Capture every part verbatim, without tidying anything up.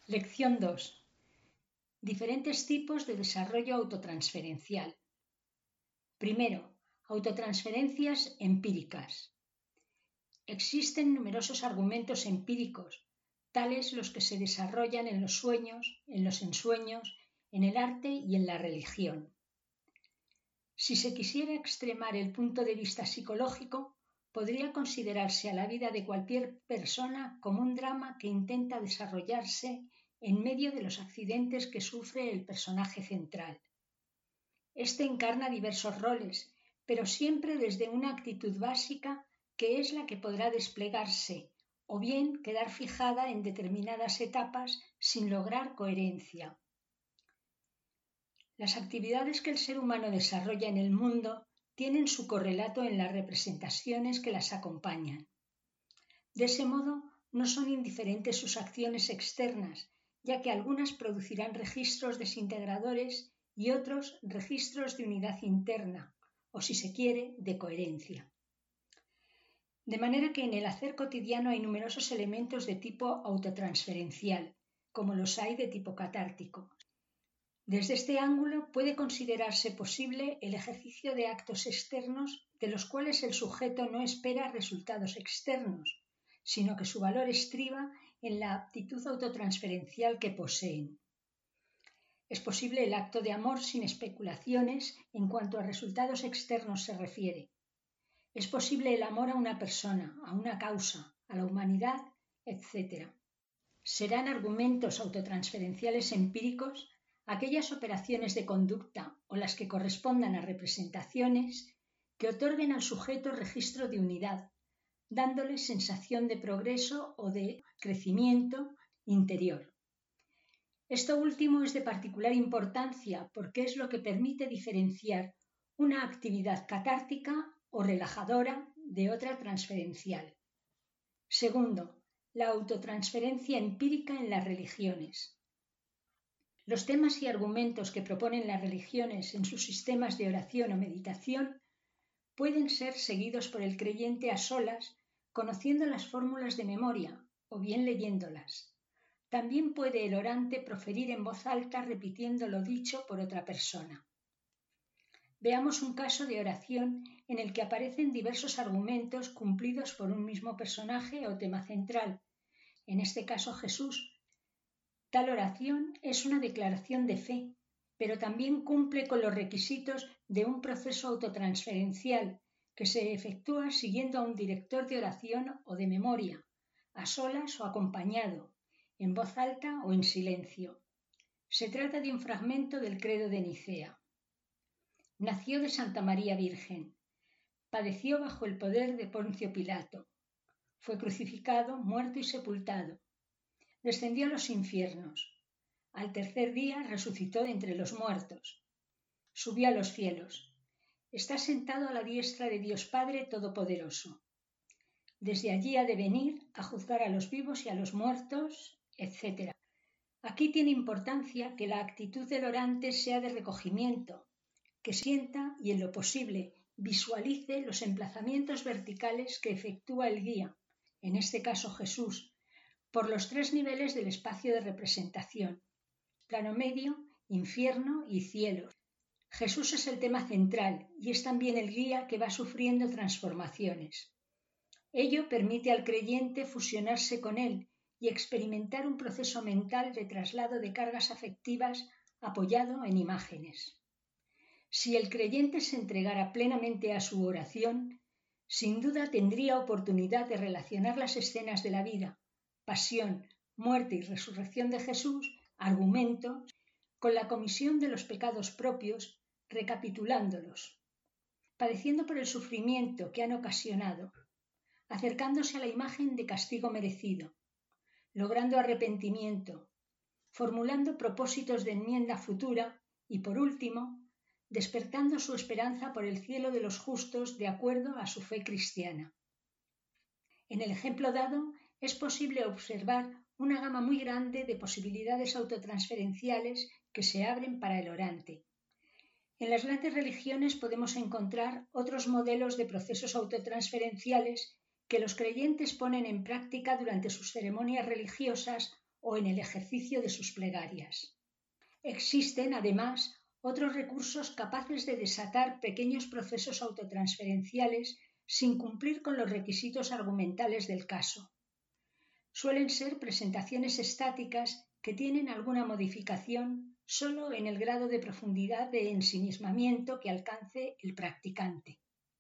Lección dos. Diferentes tipos de desarrollo autotransferencial. Primero, autotransferencias empíricas. Existen numerosos argumentos empíricos, tales los que se desarrollan en los sueños, en los ensueños, en el arte y en la religión. Si se quisiera extremar el punto de vista psicológico, podría considerarse a la vida de cualquier persona como un drama que intenta desarrollarse en medio de los accidentes que sufre el personaje central. Este encarna diversos roles, pero siempre desde una actitud básica que es la que podrá desplegarse, o bien quedar fijada en determinadas etapas sin lograr coherencia. Las actividades que el ser humano desarrolla en el mundo tienen su correlato en las representaciones que las acompañan. De ese modo, no son indiferentes sus acciones externas, ya que algunas producirán registros desintegradores y otros registros de unidad interna, o si se quiere, de coherencia. De manera que en el hacer cotidiano hay numerosos elementos de tipo autotransferencial, como los hay de tipo catártico. Desde este ángulo puede considerarse posible el ejercicio de actos externos de los cuales el sujeto no espera resultados externos, sino que su valor estriba en la aptitud autotransferencial que poseen. Es posible el acto de amor sin especulaciones en cuanto a resultados externos se refiere. Es posible el amor a una persona, a una causa, a la humanidad, etcétera. Serán argumentos autotransferenciales empíricos aquellas operaciones de conducta o las que correspondan a representaciones que otorguen al sujeto registro de unidad, dándole sensación de progreso o de crecimiento interior. Esto último es de particular importancia porque es lo que permite diferenciar una actividad catártica o relajadora de otra transferencial. Segundo, la autotransferencia empírica en las religiones. Los temas y argumentos que proponen las religiones en sus sistemas de oración o meditación pueden ser seguidos por el creyente a solas, conociendo las fórmulas de memoria o bien leyéndolas. También puede el orante proferir en voz alta repitiendo lo dicho por otra persona. Veamos un caso de oración en el que aparecen diversos argumentos cumplidos por un mismo personaje o tema central, en este caso Jesús. Tal oración es una declaración de fe, pero también cumple con los requisitos de un proceso autotransferencial que se efectúa siguiendo a un director de oración o de memoria, a solas o acompañado, en voz alta o en silencio. Se trata de un fragmento del Credo de Nicea. Nació de Santa María Virgen. Padeció bajo el poder de Poncio Pilato. Fue crucificado, muerto y sepultado. Descendió a los infiernos. Al tercer día resucitó de entre los muertos. Subió a los cielos. Está sentado a la diestra de Dios Padre Todopoderoso. Desde allí ha de venir a juzgar a los vivos y a los muertos, etcétera. Aquí tiene importancia que la actitud del orante sea de recogimiento, que sienta y en lo posible visualice los emplazamientos verticales que efectúa el guía, en este caso Jesús, por los tres niveles del espacio de representación, plano medio, infierno y cielo. Jesús es el tema central y es también el guía que va sufriendo transformaciones. Ello permite al creyente fusionarse con él y experimentar un proceso mental de traslado de cargas afectivas apoyado en imágenes. Si el creyente se entregara plenamente a su oración, sin duda tendría oportunidad de relacionar las escenas de la vida, pasión, muerte y resurrección de Jesús, argumentos, con la comisión de los pecados propios, recapitulándolos, padeciendo por el sufrimiento que han ocasionado, acercándose a la imagen de castigo merecido, logrando arrepentimiento, formulando propósitos de enmienda futura y, por último, despertando su esperanza por el cielo de los justos de acuerdo a su fe cristiana. En el ejemplo dado, es posible observar una gama muy grande de posibilidades autotransferenciales que se abren para el orante. En las grandes religiones podemos encontrar otros modelos de procesos autotransferenciales que los creyentes ponen en práctica durante sus ceremonias religiosas o en el ejercicio de sus plegarias. Existen, además, otros recursos capaces de desatar pequeños procesos autotransferenciales sin cumplir con los requisitos argumentales del caso. Suelen ser presentaciones estáticas que tienen alguna modificación solo en el grado de profundidad de ensimismamiento que alcance el practicante.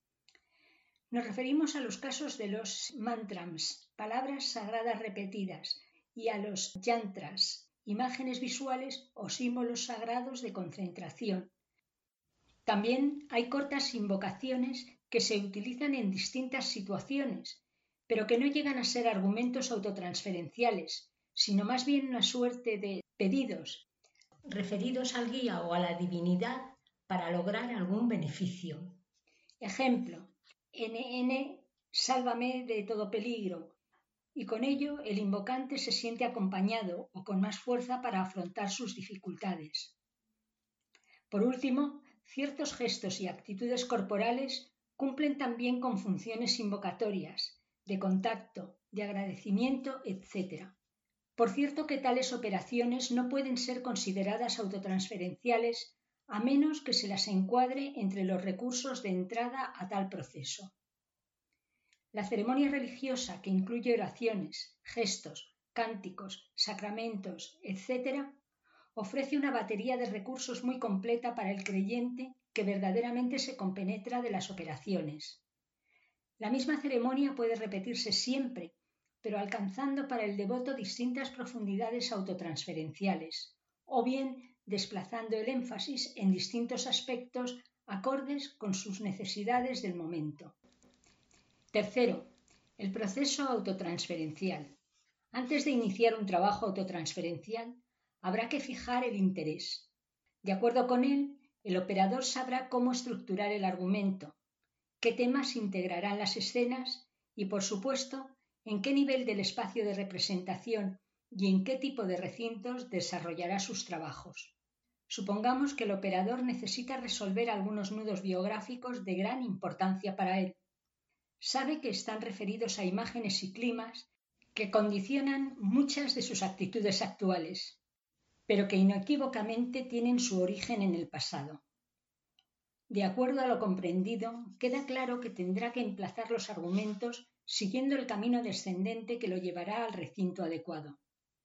Nos referimos a los casos de los mantrams, palabras sagradas repetidas, y a los yantras, imágenes visuales o símbolos sagrados de concentración. También hay cortas invocaciones que se utilizan en distintas situaciones, pero que no llegan a ser argumentos autotransferenciales, sino más bien una suerte de pedidos referidos al guía o a la divinidad para lograr algún beneficio. Ejemplo, ene ene, sálvame de todo peligro, y con ello el invocante se siente acompañado o con más fuerza para afrontar sus dificultades. Por último, ciertos gestos y actitudes corporales cumplen también con funciones invocatorias, de contacto, de agradecimiento, etcétera. Por cierto que tales operaciones no pueden ser consideradas autotransferenciales a menos que se las encuadre entre los recursos de entrada a tal proceso. La ceremonia religiosa, que incluye oraciones, gestos, cánticos, sacramentos, etcétera, ofrece una batería de recursos muy completa para el creyente que verdaderamente se compenetra de las operaciones. La misma ceremonia puede repetirse siempre, pero alcanzando para el devoto distintas profundidades autotransferenciales, o bien desplazando el énfasis en distintos aspectos acordes con sus necesidades del momento. Tercero, el proceso autotransferencial. Antes de iniciar un trabajo autotransferencial, habrá que fijar el interés. De acuerdo con él, el operador sabrá cómo estructurar el argumento, qué temas integrarán las escenas y, por supuesto, en qué nivel del espacio de representación y en qué tipo de recintos desarrollará sus trabajos. Supongamos que el operador necesita resolver algunos nudos biográficos de gran importancia para él. Sabe que están referidos a imágenes y climas que condicionan muchas de sus actitudes actuales, pero que inequívocamente tienen su origen en el pasado. De acuerdo a lo comprendido, queda claro que tendrá que emplazar los argumentos siguiendo el camino descendente que lo llevará al recinto adecuado.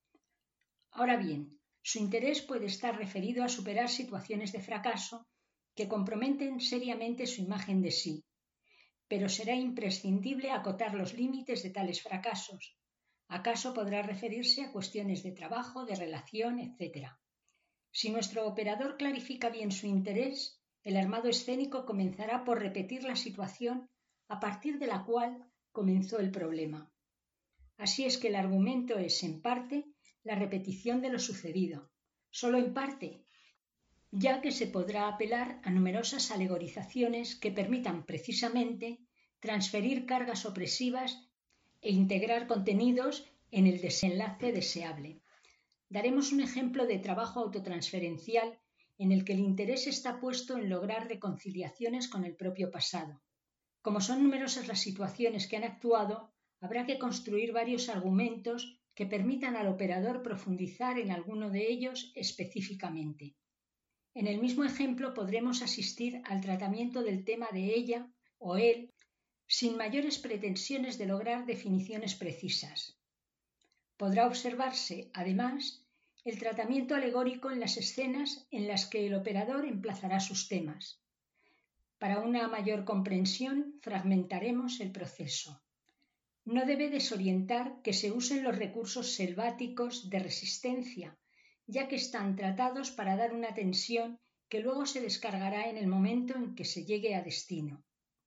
Ahora bien, su interés puede estar referido a superar situaciones de fracaso que comprometen seriamente su imagen de sí, pero será imprescindible acotar los límites de tales fracasos. ¿Acaso podrá referirse a cuestiones de trabajo, de relación, etcétera? Si nuestro operador clarifica bien su interés, el armado escénico comenzará por repetir la situación a partir de la cual comenzó el problema. Así es que el argumento es, en parte, la repetición de lo sucedido, solo en parte, ya que se podrá apelar a numerosas alegorizaciones que permitan precisamente transferir cargas opresivas e integrar contenidos en el desenlace deseable. Daremos un ejemplo de trabajo autotransferencial en el que el interés está puesto en lograr reconciliaciones con el propio pasado. Como son numerosas las situaciones que han actuado, habrá que construir varios argumentos que permitan al operador profundizar en alguno de ellos específicamente. En el mismo ejemplo podremos asistir al tratamiento del tema de ella o él sin mayores pretensiones de lograr definiciones precisas. Podrá observarse, además, el tratamiento alegórico en las escenas en las que el operador emplazará sus temas. Para una mayor comprensión, fragmentaremos el proceso. No debe desorientar que se usen los recursos selváticos de resistencia, ya que están tratados para dar una tensión que luego se descargará en el momento en que se llegue a destino.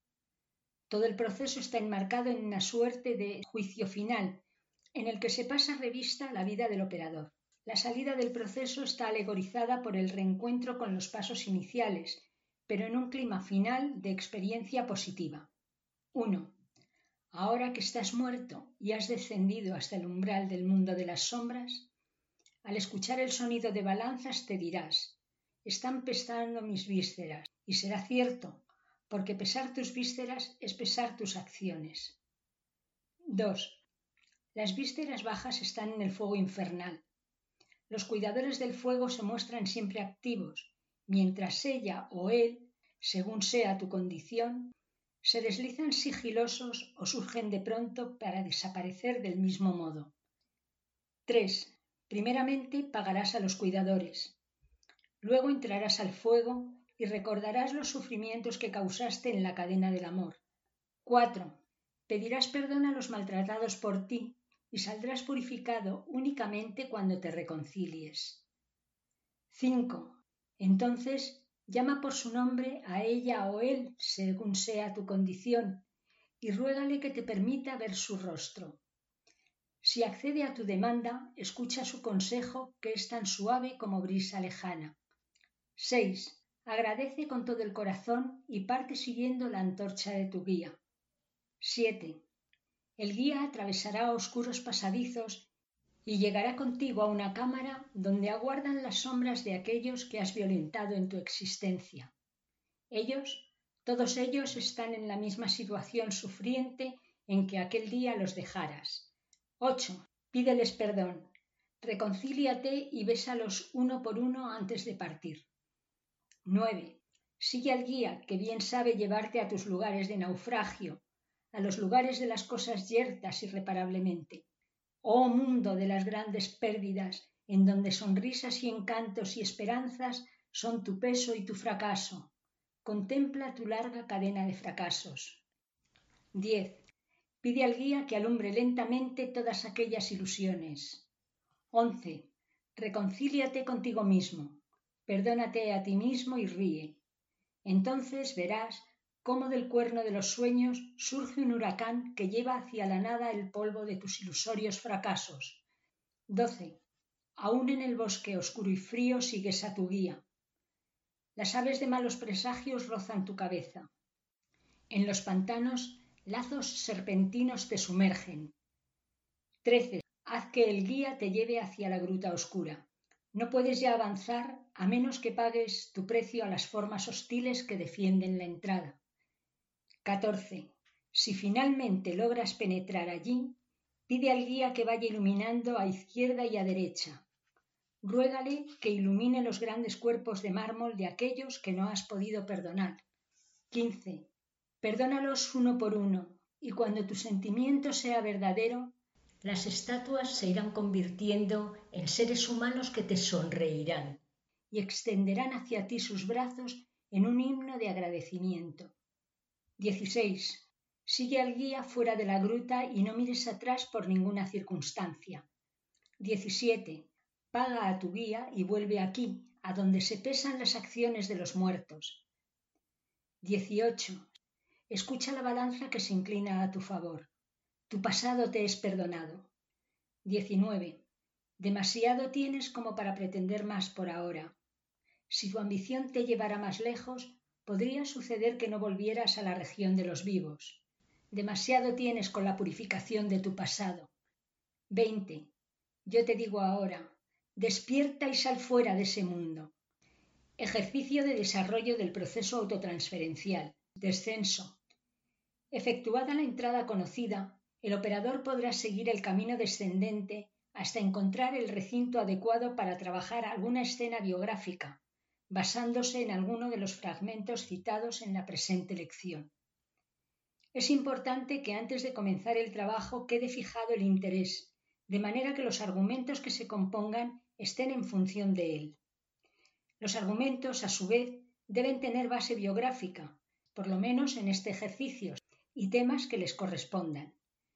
Todo el proceso está enmarcado en una suerte de juicio final, en el que se pasa revista a la vida del operador. La salida del proceso está alegorizada por el reencuentro con los pasos iniciales, pero en un clima final de experiencia positiva. uno. Ahora que estás muerto y has descendido hasta el umbral del mundo de las sombras, al escuchar el sonido de balanzas te dirás: están pesando mis vísceras, y será cierto, porque pesar tus vísceras es pesar tus acciones. dos. Las vísceras bajas están en el fuego infernal, Los cuidadores del fuego se muestran siempre activos, mientras ella o él, según sea tu condición, se deslizan sigilosos o surgen de pronto para desaparecer del mismo modo. tres. Primeramente pagarás a los cuidadores. Luego entrarás al fuego y recordarás los sufrimientos que causaste en la cadena del amor. cuatro. Pedirás perdón a los maltratados por ti y saldrás purificado únicamente cuando te reconcilies. cinco. Entonces llama por su nombre a ella o él, según sea tu condición, y ruégale que te permita ver su rostro. Si accede a tu demanda, escucha su consejo, que es tan suave como brisa lejana. seis. Agradece con todo el corazón y parte siguiendo la antorcha de tu guía. siete. El guía atravesará oscuros pasadizos y llegará contigo a una cámara donde aguardan las sombras de aquellos que has violentado en tu existencia. Ellos, todos ellos están en la misma situación sufriente en que aquel día los dejaras. ocho. Pídeles perdón. Reconcíliate y bésalos uno por uno antes de partir. nueve. Sigue al guía que bien sabe llevarte a tus lugares de naufragio, a los lugares de las cosas yertas irreparablemente. Oh mundo de las grandes pérdidas, en donde sonrisas y encantos y esperanzas son tu peso y tu fracaso. Contempla tu larga cadena de fracasos. diez. Pide al guía que alumbre lentamente todas aquellas ilusiones. once. Reconcíliate contigo mismo. Perdónate a ti mismo y ríe. Entonces verás cómo del cuerno de los sueños surge un huracán que lleva hacia la nada el polvo de tus ilusorios fracasos. doce. Aún en el bosque oscuro y frío sigues a tu guía. Las aves de malos presagios rozan tu cabeza. En los pantanos, lazos serpentinos te sumergen. trece. Haz que el guía te lleve hacia la gruta oscura. No puedes ya avanzar a menos que pagues tu precio a las formas hostiles que defienden la entrada. catorce. Si finalmente logras penetrar allí, pide al guía que vaya iluminando a izquierda y a derecha. Ruégale que ilumine los grandes cuerpos de mármol de aquellos que no has podido perdonar. quince. Perdónalos uno por uno, y cuando tu sentimiento sea verdadero, las estatuas se irán convirtiendo en seres humanos que te sonreirán y extenderán hacia ti sus brazos en un himno de agradecimiento. dieciséis. Sigue al guía fuera de la gruta y no mires atrás por ninguna circunstancia. diecisiete. Paga a tu guía y vuelve aquí, a donde se pesan las acciones de los muertos. dieciocho. Escucha la balanza que se inclina a tu favor. Tu pasado te es perdonado. diecinueve. Demasiado tienes como para pretender más por ahora. Si tu ambición te llevara más lejos, podría suceder que no volvieras a la región de los vivos. Demasiado tienes con la purificación de tu pasado. veinte. Yo te digo ahora, despierta y sal fuera de ese mundo. Ejercicio de desarrollo del proceso autotransferencial. Descenso. Efectuada la entrada conocida, el operador podrá seguir el camino descendente hasta encontrar el recinto adecuado para trabajar alguna escena biográfica, basándose en alguno de los fragmentos citados en la presente lección. Es importante que antes de comenzar el trabajo quede fijado el interés, de manera que los argumentos que se compongan estén en función de él. Los argumentos, a su vez, deben tener base biográfica, por lo menos en este ejercicio, y temas que les correspondan.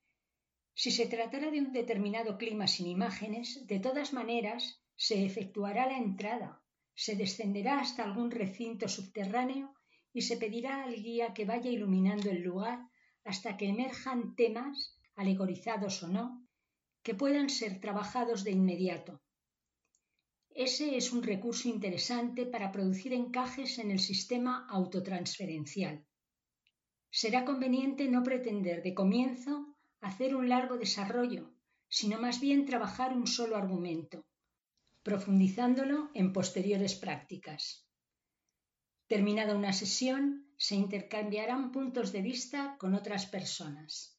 Si se tratara de un determinado clima sin imágenes, de todas maneras se efectuará la entrada, se descenderá hasta algún recinto subterráneo y se pedirá al guía que vaya iluminando el lugar hasta que emerjan temas, alegorizados o no, que puedan ser trabajados de inmediato. Ese es un recurso interesante para producir encajes en el sistema autotransferencial. Será conveniente no pretender de comienzo hacer un largo desarrollo, sino más bien trabajar un solo argumento, profundizándolo en posteriores prácticas. Terminada una sesión, se intercambiarán puntos de vista con otras personas.